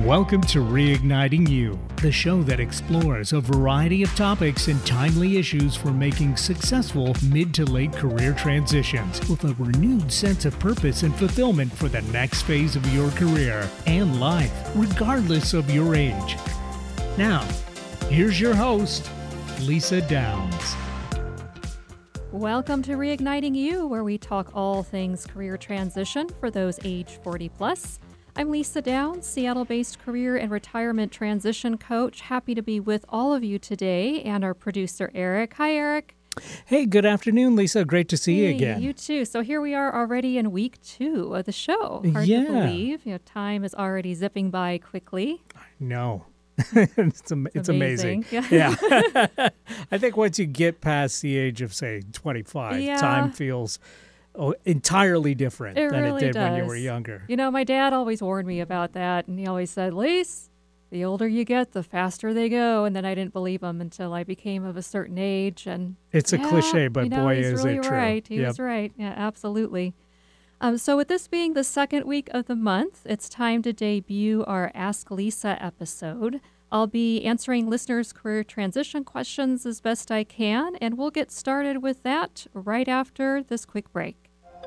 Welcome to Reigniting You, the show that explores a variety of topics and timely issues for making successful mid to late career transitions with a renewed sense of purpose and fulfillment for the next phase of your career and life, regardless of your age. Now, here's your host, Lisa Downs. Welcome to Reigniting You, where we talk all things career transition for those age 40 plus. I'm Lisa Downs, Seattle-based career and retirement transition coach. Happy to be with all of you today, and our producer, Eric. Hi, Eric. Hey, good afternoon, Lisa. Great to see you again. You too. So here we are already in week 2 of the show. Hard to believe. Time is already zipping by quickly. No. It's amazing. Yeah. I think once you get past the age of, say, 25, time feels entirely different than really it did does. when you were younger. My dad always warned me about that, and he always said, Lise, the older you get, the faster they go. And then I didn't believe him until I became of a certain age. And it's a cliche, but boy, he's is really it true. Right. He was right. Yeah, absolutely. So with this being the second week of the month, it's time to debut our Ask Lisa episode. I'll be answering listeners' career transition questions as best I can, and we'll get started with that right after this quick break.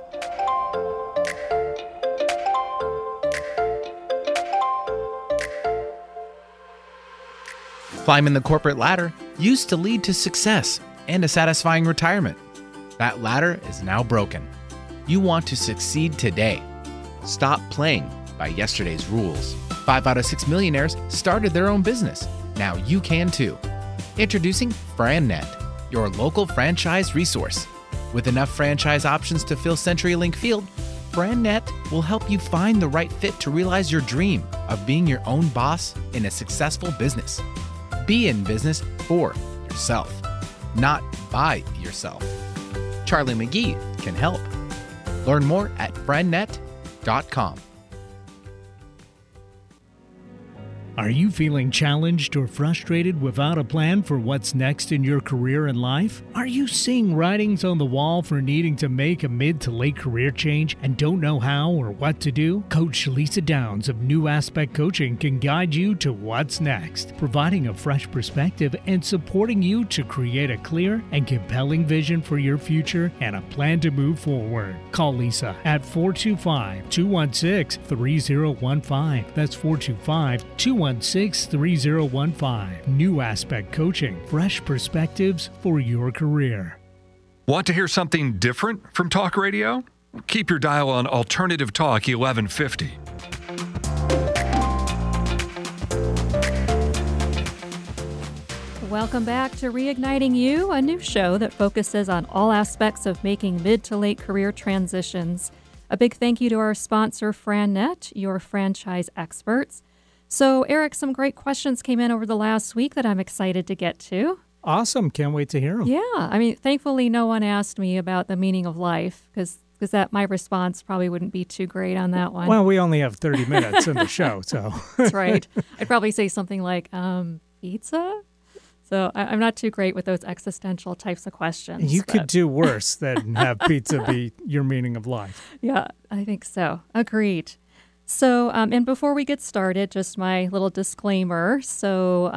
Climbing the corporate ladder used to lead to success and a satisfying retirement. That ladder is now broken. You want to succeed today. Stop playing by yesterday's rules. 5 out of 6 millionaires started their own business. Now you can too. Introducing FranNet, your local franchise resource. With enough franchise options to fill CenturyLink Field, FranNet will help you find the right fit to realize your dream of being your own boss in a successful business. Be in business for yourself, not by yourself. Charlie McGee can help. Learn more at FranNet.com. Are you feeling challenged or frustrated without a plan for what's next in your career and life? Are you seeing writings on the wall for needing to make a mid to late career change and don't know how or what to do? Coach Lisa Downs of New Aspect Coaching can guide you to what's next, providing a fresh perspective and supporting you to create a clear and compelling vision for your future and a plan to move forward. Call Lisa at 425-216-3015. That's 425-216-3015. New Aspect Coaching, fresh perspectives for your career. Want to hear something different from talk radio? Keep your dial on Alternative Talk 1150. Welcome back to Reigniting You, a new show that focuses on all aspects of making mid to late career transitions. A big thank you to our sponsor, FranNet, your franchise experts. So, Eric, some great questions came in over the last week that I'm excited to get to. Awesome. Can't wait to hear them. Yeah. thankfully, no one asked me about the meaning of life because that my response probably wouldn't be too great on that one. Well, we only have 30 minutes in the show, so. That's right. I'd probably say something like, pizza? So I'm not too great with those existential types of questions. You could do worse than have pizza be your meaning of life. Yeah, I think so. Agreed. So, and before we get started, just my little disclaimer. So,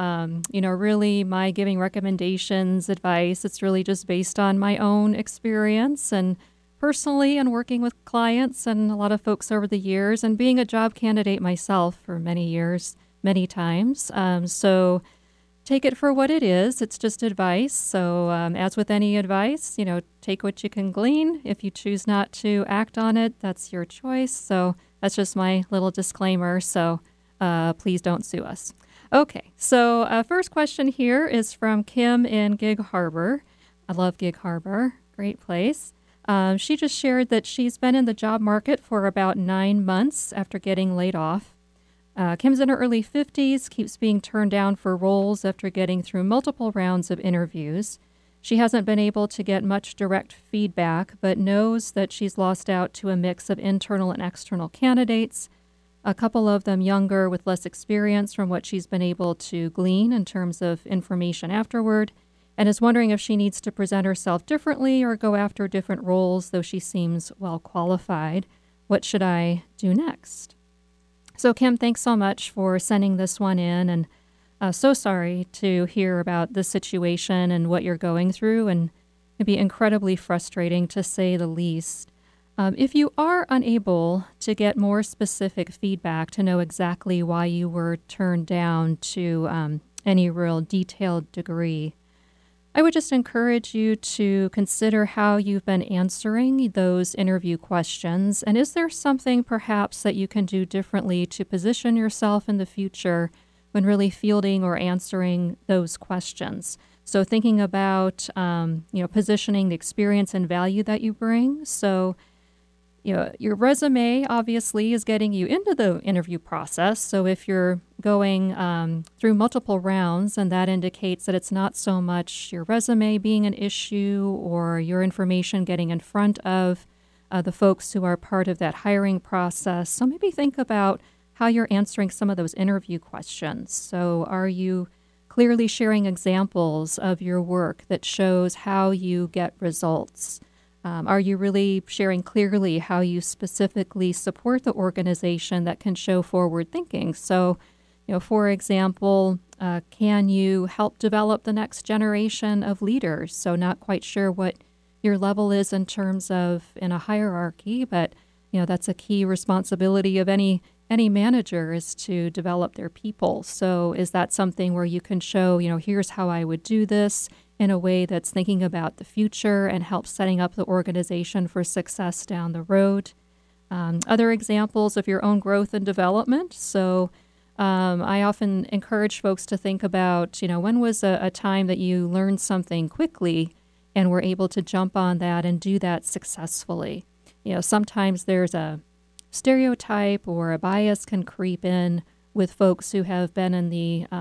really my giving recommendations, advice, it's really just based on my own experience and personally and working with clients and a lot of folks over the years and being a job candidate myself for many years, many times. So take it for what it is. It's just advice. So as with any advice, take what you can glean. If you choose not to act on it, that's your choice. So that's just my little disclaimer, so please don't sue us. Okay, so first question here is from Kim in Gig Harbor. I love Gig Harbor, great place. She just shared that she's been in the job market for about 9 months after getting laid off. Kim's in her early 50s, keeps being turned down for roles after getting through multiple rounds of interviews. She hasn't been able to get much direct feedback, but knows that she's lost out to a mix of internal and external candidates, a couple of them younger with less experience from what she's been able to glean in terms of information afterward, and is wondering if she needs to present herself differently or go after different roles, though she seems well qualified. What should I do next? So, Kim, thanks so much for sending this one in, and so sorry to hear about this situation and what you're going through, and it'd be incredibly frustrating to say the least. If you are unable to get more specific feedback to know exactly why you were turned down to any real detailed degree, I would just encourage you to consider how you've been answering those interview questions, and is there something perhaps that you can do differently to position yourself in the future when really fielding or answering those questions? So thinking about, positioning the experience and value that you bring. So, your resume obviously is getting you into the interview process. So if you're going through multiple rounds, and that indicates that it's not so much your resume being an issue or your information getting in front of the folks who are part of that hiring process. So maybe think about how you're answering some of those interview questions. So are you clearly sharing examples of your work that shows how you get results? Are you really sharing clearly how you specifically support the organization that can show forward thinking? So, for example, can you help develop the next generation of leaders? So not quite sure what your level is in terms of in a hierarchy, but, that's a key responsibility of any manager is to develop their people. So is that something where you can show, here's how I would do this in a way that's thinking about the future and helps setting up the organization for success down the road? Other examples of your own growth and development. So I often encourage folks to think about, when was a time that you learned something quickly and were able to jump on that and do that successfully? Sometimes there's a stereotype or a bias can creep in with folks who have been in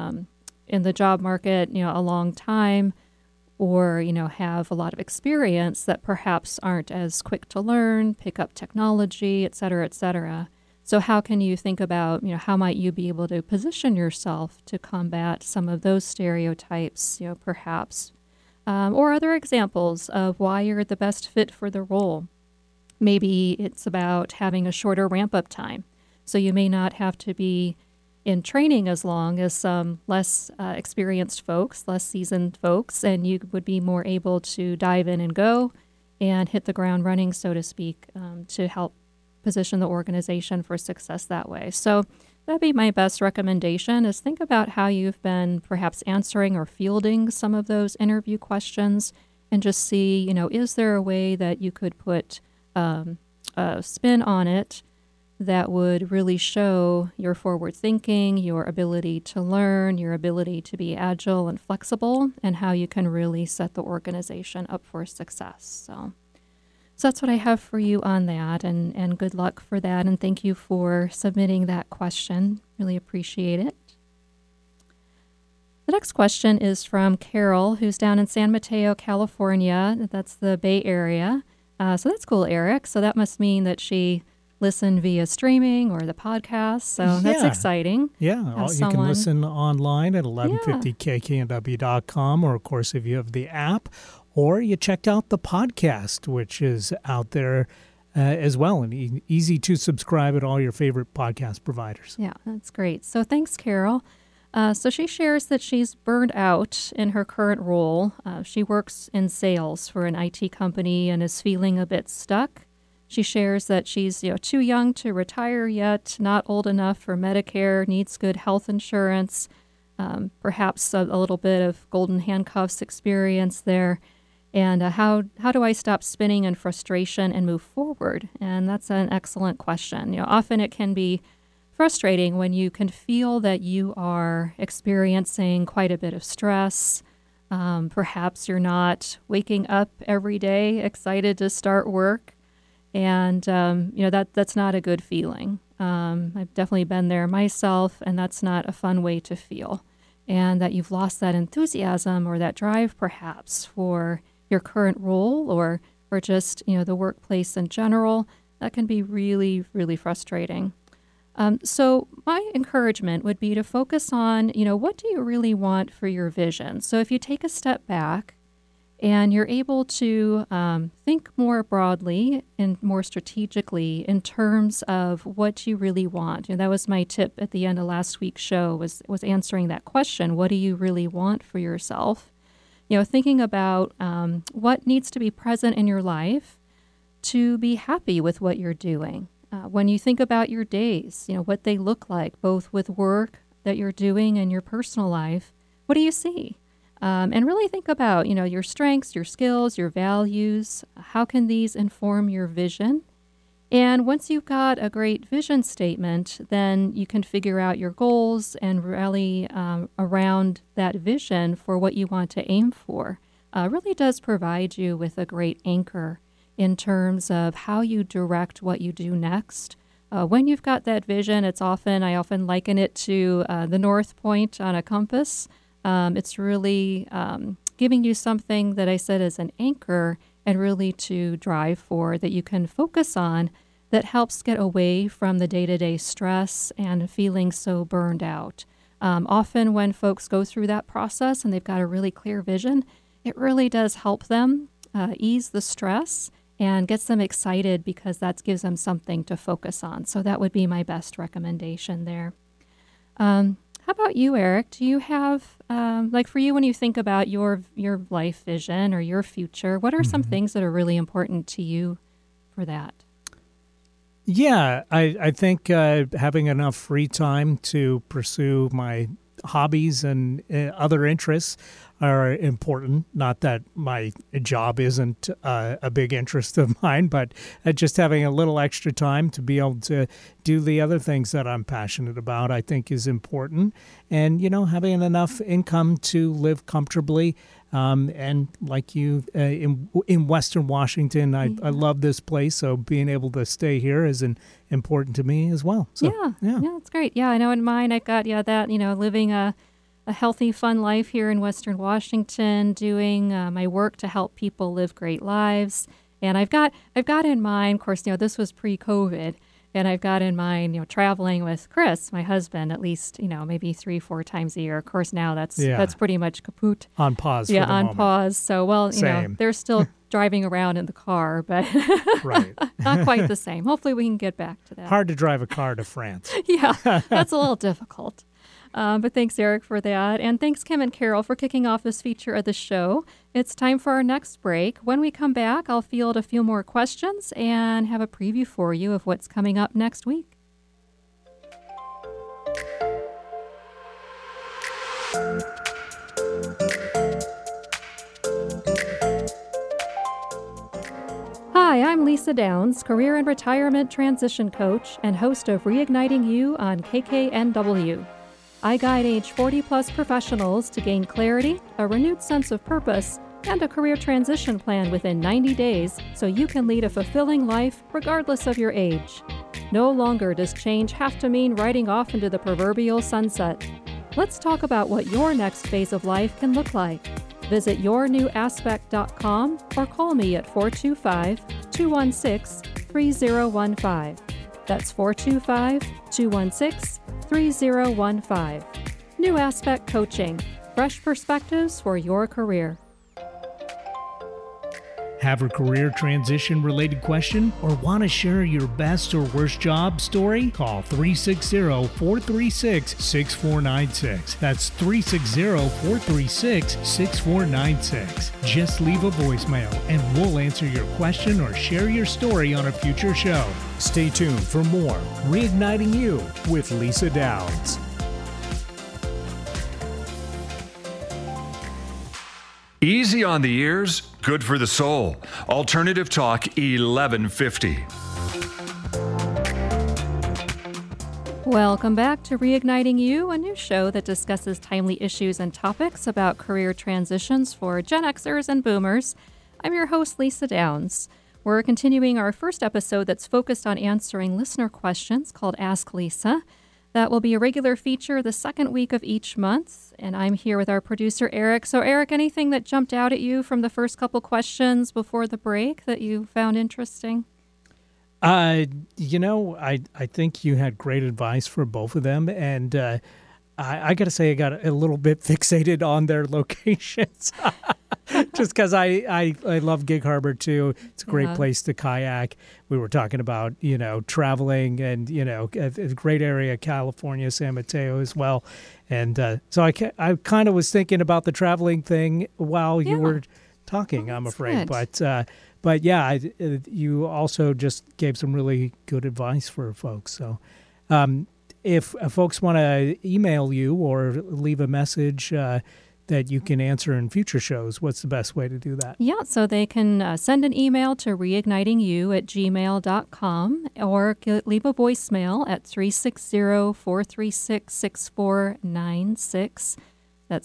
the job market, a long time, or, have a lot of experience that perhaps aren't as quick to learn, pick up technology, et cetera, et cetera. So how can you think about, how might you be able to position yourself to combat some of those stereotypes, perhaps, or other examples of why you're the best fit for the role? Maybe it's about having a shorter ramp-up time. So you may not have to be in training as long as some less experienced folks, less seasoned folks, and you would be more able to dive in and go and hit the ground running, so to speak, to help position the organization for success that way. So that'd be my best recommendation, is think about how you've been perhaps answering or fielding some of those interview questions and just see, is there a way that you could put a spin on it that would really show your forward thinking, your ability to learn, your ability to be agile and flexible, and how you can really set the organization up for success. So that's what I have for you on that, and good luck for that, and thank you for submitting that question. Really appreciate it. The next question is from Carol, who's down in San Mateo, California. That's the Bay Area. So that's cool, Eric. So that must mean that she listened via streaming or the podcast. So that's exciting. Yeah, you can listen online at 1150kknw.com, or of course if you have the app, or you checked out the podcast, which is out there as well, and easy to subscribe at all your favorite podcast providers. Yeah, that's great. So thanks, Carol. So she shares that she's burned out in her current role. She works in sales for an IT company and is feeling a bit stuck. She shares that she's too young to retire yet, not old enough for Medicare, needs good health insurance, perhaps a little bit of golden handcuffs experience there. And how do I stop spinning in frustration and move forward? And that's an excellent question. Often it can be frustrating when you can feel that you are experiencing quite a bit of stress. Perhaps you're not waking up every day excited to start work. And, that's not a good feeling. I've definitely been there myself, and that's not a fun way to feel. And that you've lost that enthusiasm or that drive, perhaps, for your current role or just, the workplace in general, that can be really, really frustrating. So my encouragement would be to focus on, what do you really want for your vision? So if you take a step back And you're able to think more broadly and more strategically in terms of what you really want. That was my tip at the end of last week's show, was answering that question. What do you really want for yourself? Thinking about what needs to be present in your life to be happy with what you're doing. When you think about your days, what they look like, both with work that you're doing and your personal life, what do you see? And really think about, your strengths, your skills, your values. How can these inform your vision? And once you've got a great vision statement, then you can figure out your goals and rally around that vision for what you want to aim for. Really does provide you with a great anchor in terms of how you direct what you do next. When you've got that vision, I often liken it to the North Point on a compass. It's really giving you something that I said is an anchor and really to drive for that you can focus on that helps get away from the day-to-day stress and feeling so burned out. Often when folks go through that process and they've got a really clear vision, it really does help them ease the stress and gets them excited because that gives them something to focus on. So that would be my best recommendation there. How about you, Eric? Do you have, for you, when you think about your life vision or your future, what are some things that are really important to you for that? Yeah, I think having enough free time to pursue my hobbies and other interests are important. Not that my job isn't a big interest of mine, but just having a little extra time to be able to do the other things that I'm passionate about, I think is important. And, having enough income to live comfortably. And like you, in Western Washington, I love this place. So being able to stay here is important to me as well. So, yeah, that's great. Yeah, I know in mine, I've got, that, living a healthy, fun life here in Western Washington, doing my work to help people live great lives. And I've got in mind, of course, this was pre-COVID, and I've got in mind, traveling with Chris, my husband, at least, maybe 3-4 times a year. Of course, now that's pretty much kaput. On pause. Yeah, for the on moment. pause. So, they're still driving around in the car, but right. Not quite the same. Hopefully we can get back to that. Hard to drive a car to France. Yeah, that's a little difficult. But thanks, Eric, for that. And thanks, Kim and Carol, for kicking off this feature of the show. It's time for our next break. When we come back, I'll field a few more questions and have a preview for you of what's coming up next week. Hi, I'm Lisa Downs, career and retirement transition coach and host of Reigniting You on KKNW. I guide age 40-plus professionals to gain clarity, a renewed sense of purpose, and a career transition plan within 90 days so you can lead a fulfilling life regardless of your age. No longer does change have to mean riding off into the proverbial sunset. Let's talk about what your next phase of life can look like. Visit yournewaspect.com or call me at 425-216-3015. That's 425-216-3015. New Aspect Coaching. Fresh perspectives for your career. Have a career transition related question or want to share your best or worst job story? Call 360-436-6496. That's 360-436-6496. Just leave a voicemail and we'll answer your question or share your story on a future show. Stay tuned for more Reigniting You with Lisa Downs. Easy on the ears, good for the soul. Alternative Talk 1150. Welcome back to Reigniting You, a new show that discusses timely issues and topics about career transitions for Gen Xers and Boomers. I'm your host, Lisa Downs. We're continuing our first episode that's focused on answering listener questions called Ask Lisa. That will be a regular feature the second week of each month, and I'm here with our producer, Eric. So, Eric, anything that jumped out at you from the first couple questions before the break that you found interesting? I think you had great advice for both of them, and I got to say I got a little bit fixated on their locations. just because I love Gig Harbor too. It's a great place to kayak. We were talking about, traveling and, a great area, California, San Mateo as well. And so I kind of was thinking about the traveling thing while you were talking, I'm afraid. Good. But yeah, you also just gave some really good advice for folks. So if folks want to email you or leave a message that you can answer in future shows, what's the best way to do that? Yeah, so they can send an email to reignitingyou@gmail.com or leave a voicemail at 360-436-6496. That's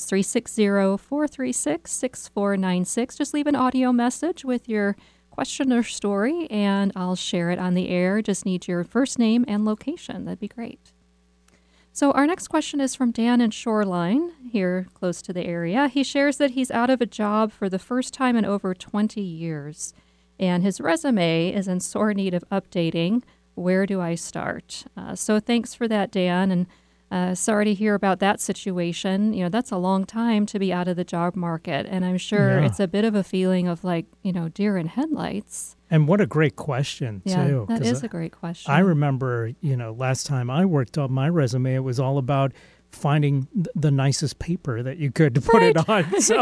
360-436-6496. Just leave an audio message with your question or story, and I'll share it on the air. Just need your first name and location. That'd be great. So our next question is from Dan in Shoreline, here close to the area. He shares that he's out of a job for the first time in over 20 years, and his resume is in sore need of updating. Where do I start? So thanks for that, Dan, and sorry to hear about that situation. That's a long time to be out of the job market, and I'm sure it's a bit of a feeling of deer in headlights. And what a great question, too. Yeah, that is a great question. I remember, last time I worked on my resume, it was all about finding the nicest paper that you could to put it on. So,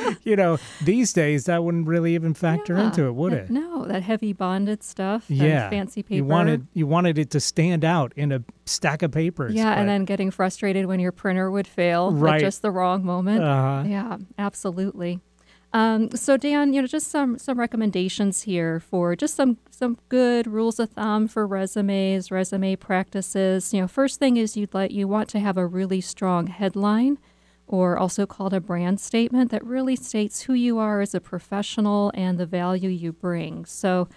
these days that wouldn't really even factor into it, would it? No, that heavy bonded stuff and fancy paper. You wanted it to stand out in a stack of papers. Yeah, and then getting frustrated when your printer would fail at just the wrong moment. Yeah, absolutely. So Dan, just some recommendations here for just some good rules of thumb for resumes, resume practices. First thing is you want to have a really strong headline, or also called a brand statement, that really states who you are as a professional and the value you bring. So,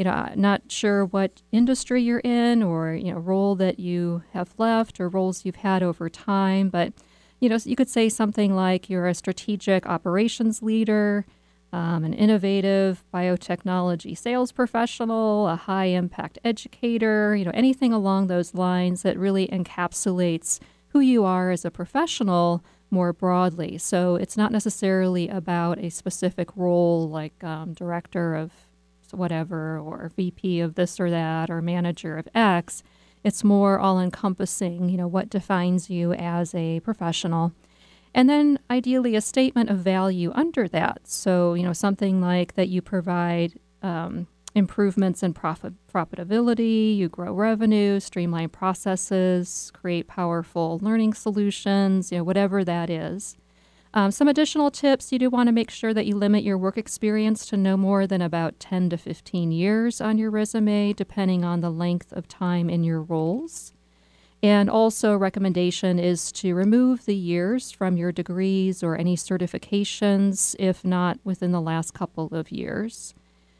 not sure what industry you're in or role that you have left or roles you've had over time, but you could say something like you're a strategic operations leader, an innovative biotechnology sales professional, a high-impact educator, anything along those lines that really encapsulates who you are as a professional more broadly. So it's not necessarily about a specific role like director of whatever or VP of this or that or manager of X. It's more all-encompassing, what defines you as a professional. And then ideally a statement of value under that. So, something like that you provide improvements in profitability, you grow revenue, streamline processes, create powerful learning solutions, whatever that is. Some additional tips, you do want to make sure that you limit your work experience to no more than about 10 to 15 years on your resume, depending on the length of time in your roles. And also recommendation is to remove the years from your degrees or any certifications, if not within the last couple of years.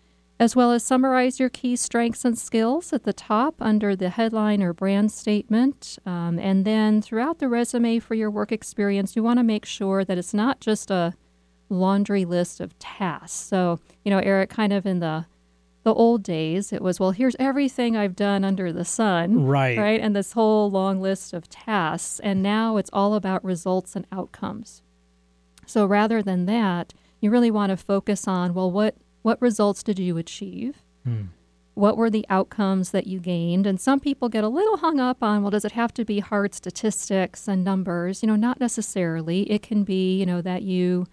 As well as summarize your key strengths and skills at the top under the headline or brand statement. And then throughout the resume for your work experience, you want to make sure that it's not just a laundry list of tasks. So, Eric, kind of in the old days, it was, well, here's everything I've done under the sun. Right. And this whole long list of tasks. And now it's all about results and outcomes. So rather than that, you really want to focus on, well, what results did you achieve? What were the outcomes that you gained? And some people get a little hung up on, well, does it have to be hard statistics and numbers? Not necessarily. It can be, that you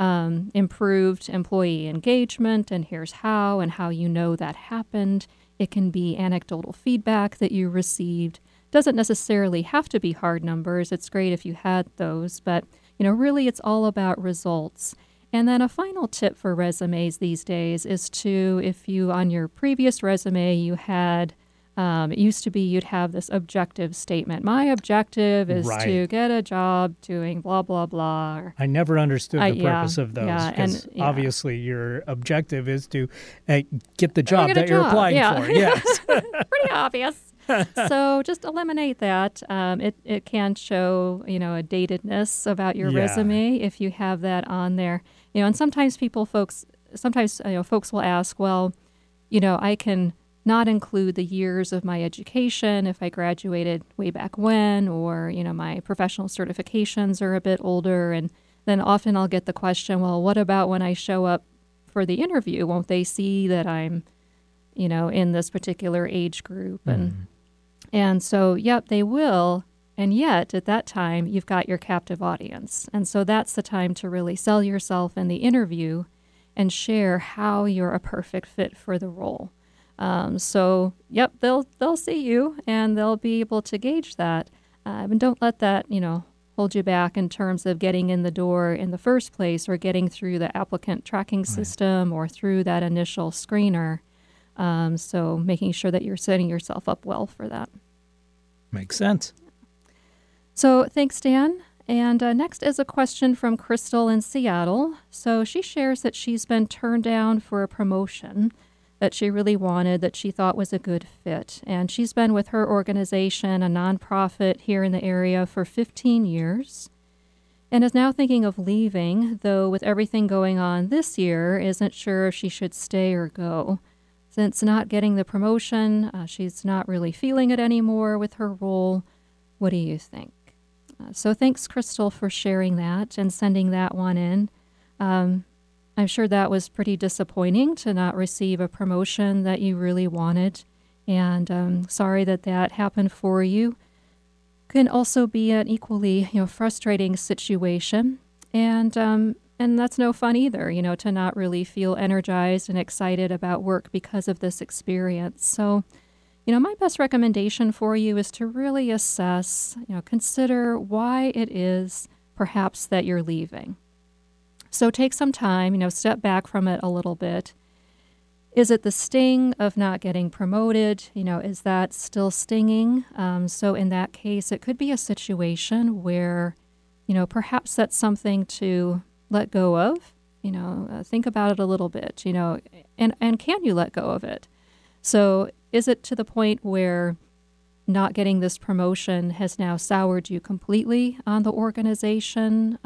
improved employee engagement, and here's how, and how that happened. It can be anecdotal feedback that you received. Doesn't necessarily have to be hard numbers. It's great if you had those, but, really it's all about results. And then a final tip for resumes these days is to, if you, on your previous resume, you had, it used to be you'd have this objective statement. My objective is to get a job doing blah, blah, blah. Or, I never understood the purpose of those, because obviously your objective is to get the job that you're applying for. Yes. Pretty obvious. So just eliminate that. It can show, a datedness about your resume if you have that on there. And sometimes folks will ask, well, I can not include the years of my education if I graduated way back when, or, my professional certifications are a bit older. And then often I'll get the question, well, what about when I show up for the interview? Won't they see that I'm, in this particular age group? And so, yep, they will. And yet, at that time, you've got your captive audience. And so that's the time to really sell yourself in the interview and share how you're a perfect fit for the role. So, yep, they'll see you and they'll be able to gauge that. And don't let that, hold you back in terms of getting in the door in the first place or getting through the applicant tracking system or through that initial screener. So making sure that you're setting yourself up well for that. Makes sense. So thanks, Dan. And next is a question from Crystal in Seattle. So she shares that she's been turned down for a promotion that she really wanted, that she thought was a good fit. And she's been with her organization, a nonprofit here in the area, for 15 years and is now thinking of leaving, though with everything going on this year, isn't sure if she should stay or go. Since not getting the promotion, she's not really feeling it anymore with her role. What do you think? So thanks, Crystal, for sharing that and sending that one in. I'm sure that was pretty disappointing to not receive a promotion that you really wanted, and sorry that happened for you. Can also be an equally, frustrating situation, and that's no fun either, to not really feel energized and excited about work because of this experience. So, my best recommendation for you is to really assess, consider why it is perhaps that you're leaving. So take some time, step back from it a little bit. Is it the sting of not getting promoted? Is that still stinging? So in that case, it could be a situation where, perhaps that's something to let go of. Think about it a little bit, and can you let go of it? So is it to the point where not getting this promotion has now soured you completely on the organization,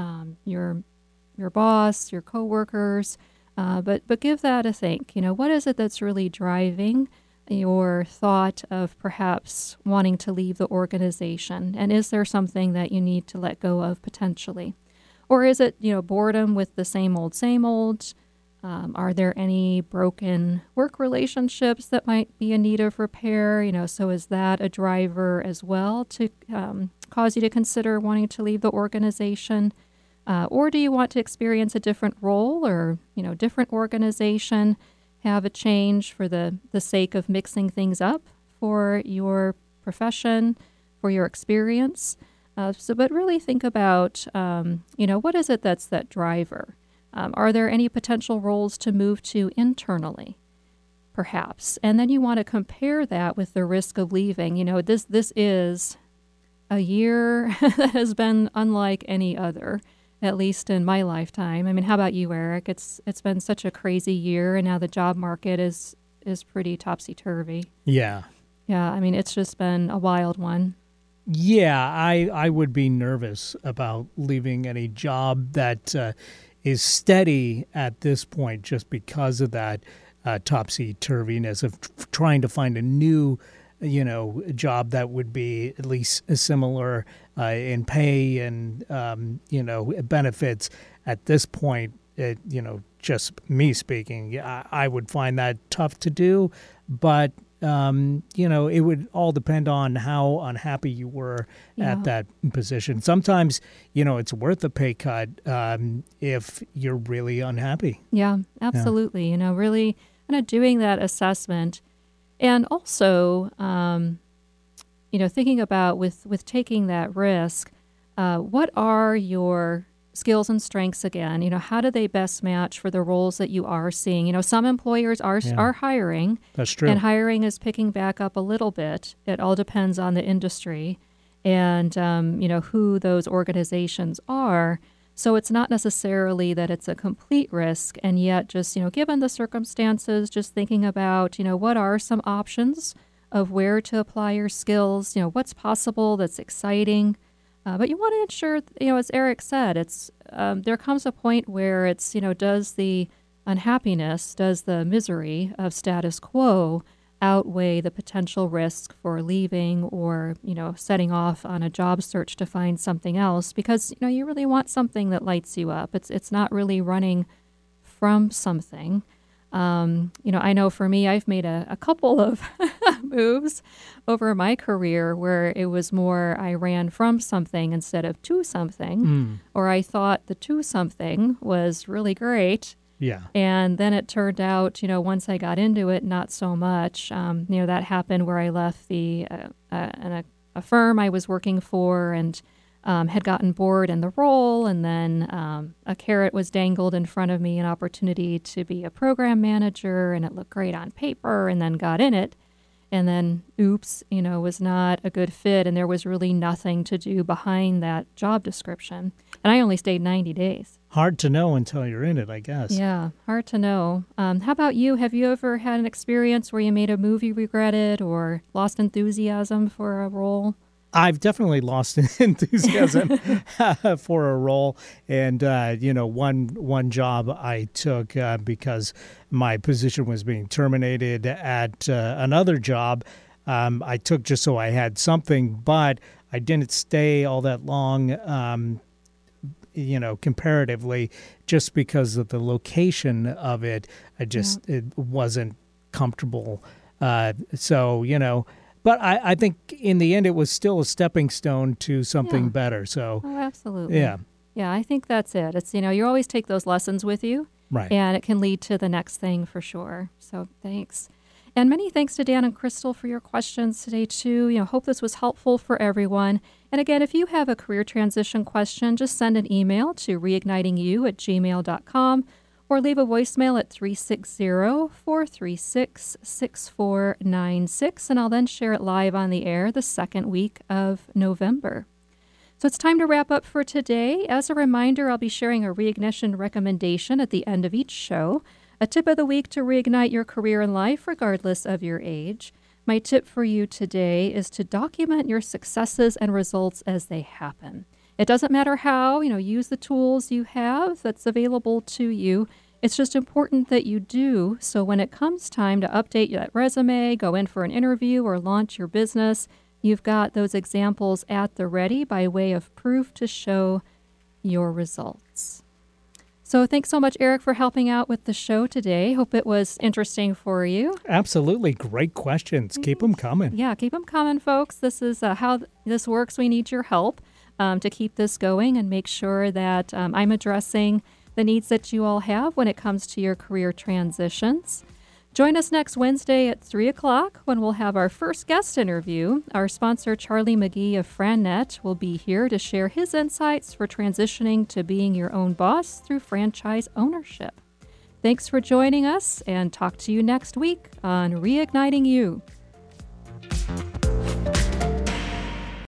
your boss, your coworkers, but give that a think. What is it that's really driving your thought of perhaps wanting to leave the organization? And is there something that you need to let go of potentially? Or is it, boredom with the same old? Are there any broken work relationships that might be in need of repair? So is that a driver as well to cause you to consider wanting to leave the organization? Or do you want to experience a different role or, different organization, have a change for the sake of mixing things up for your profession, for your experience? But really think about, what is it that's that driver? Are there any potential roles to move to internally, perhaps? And then you want to compare that with the risk of leaving. This is a year that has been unlike any other, at least in my lifetime. I mean, how about you, Eric? It's been such a crazy year, and now the job market is pretty topsy-turvy. Yeah. Yeah, I mean, it's just been a wild one. Yeah, I would be nervous about leaving any job that is steady at this point just because of that topsy-turviness of trying to find a new job that would be at least similar in pay and, benefits. At this point, just me speaking, I would find that tough to do. But, it would all depend on how unhappy you were at that position. Sometimes, it's worth a pay cut if you're really unhappy. Yeah, absolutely. Really kind of doing that assessment. And also, thinking about with taking that risk, what are your skills and strengths again? How do they best match for the roles that you are seeing? Some employers are hiring. That's true. And hiring is picking back up a little bit. It all depends on the industry and, who those organizations are. So it's not necessarily that it's a complete risk, and yet just, given the circumstances, just thinking about, what are some options of where to apply your skills, what's possible that's exciting. But you want to ensure, as Eric said, it's there comes a point where it's, does the unhappiness, does the misery of status quo outweigh the potential risk for leaving or, setting off on a job search to find something else, because, you really want something that lights you up. It's not really running from something. I know for me, I've made a couple of moves over my career where it was more I ran from something instead of to something, or I thought the to something was really great. Yeah. And then it turned out, once I got into it, not so much. That happened where I left a firm I was working for and had gotten bored in the role, and then a carrot was dangled in front of me, an opportunity to be a program manager, and it looked great on paper, and then got in it. And then, oops, was not a good fit, and there was really nothing to do behind that job description. And I only stayed 90 days. Hard to know until you're in it, I guess. Yeah, hard to know. How about you? Have you ever had an experience where you made a move you regretted or lost enthusiasm for a role? I've definitely lost enthusiasm for a role. And, one job I took because my position was being terminated at another job, I took just so I had something, but I didn't stay all that long, comparatively, just because of the location of it. It wasn't comfortable. But I think in the end, it was still a stepping stone to something better. So, absolutely. Yeah. Yeah, I think that's it. It's, you always take those lessons with you. Right. And it can lead to the next thing for sure. So thanks. And many thanks to Dan and Crystal for your questions today, too. Hope this was helpful for everyone. And again, if you have a career transition question, just send an email to reignitingyou@gmail.com. or leave a voicemail at 360-436-6496, and I'll then share it live on the air the second week of November. So it's time to wrap up for today. As a reminder, I'll be sharing a reignition recommendation at the end of each show, a tip of the week to reignite your career and life regardless of your age. My tip for you today is to document your successes and results as they happen. It doesn't matter how, use the tools you have that's available to you. It's just important that you do, so when it comes time to update that resume, go in for an interview, or launch your business, you've got those examples at the ready by way of proof to show your results. So thanks so much, Eric, for helping out with the show today. Hope it was interesting for you. Absolutely. Great questions. Keep them coming. Yeah, keep them coming, folks. This is how this works. We need your help to keep this going and make sure that I'm addressing the needs that you all have when it comes to your career transitions. Join us next Wednesday at 3 o'clock when we'll have our first guest interview. Our sponsor, Charlie McGee of FranNet, will be here to share his insights for transitioning to being your own boss through franchise ownership. Thanks for joining us, and talk to you next week on Reigniting You.